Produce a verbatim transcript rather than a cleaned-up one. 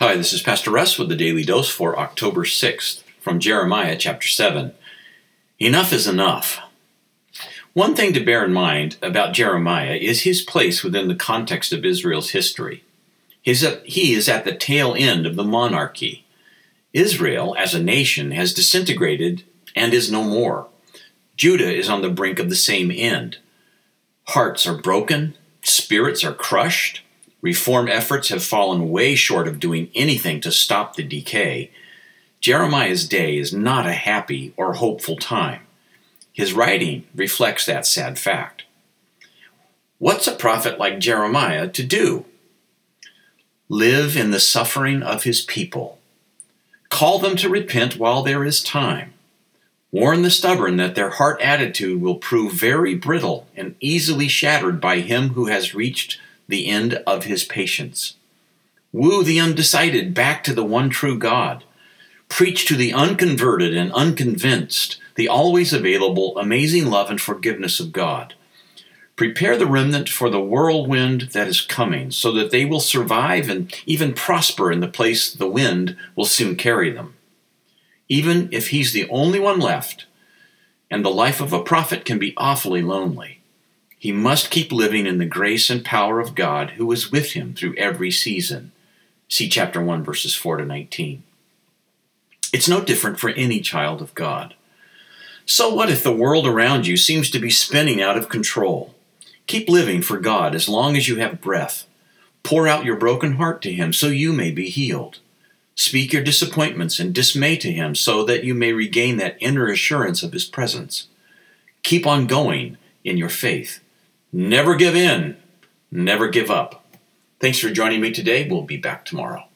Hi, this is Pastor Russ with the Daily Dose for October sixth from Jeremiah chapter seven. Enough is enough. One thing to bear in mind about Jeremiah is his place within the context of Israel's history. His, he is at the tail end of the monarchy. Israel, as a nation, has disintegrated and is no more. Judah is on the brink of the same end. Hearts are broken, spirits are crushed. Reform efforts have fallen way short of doing anything to stop the decay. Jeremiah's day is not a happy or hopeful time. His writing reflects that sad fact. What's a prophet like Jeremiah to do? Live in the suffering of his people. Call them to repent while there is time. Warn the stubborn that their heart attitude will prove very brittle and easily shattered by him who has reached the end of his patience. Woo the undecided back to the one true God. Preach to the unconverted and unconvinced the always available, amazing love and forgiveness of God. Prepare the remnant for the whirlwind that is coming, so that they will survive and even prosper in the place the wind will soon carry them. Even if he's the only one left, and the life of a prophet can be awfully lonely, he must keep living in the grace and power of God who is with him through every season. See chapter one, verses four to nineteen. It's no different for any child of God. So what if the world around you seems to be spinning out of control? Keep living for God as long as you have breath. Pour out your broken heart to him so you may be healed. Speak your disappointments and dismay to him so that you may regain that inner assurance of his presence. Keep on going in your faith. Never give in. Never give up. Thanks for joining me today. We'll be back tomorrow.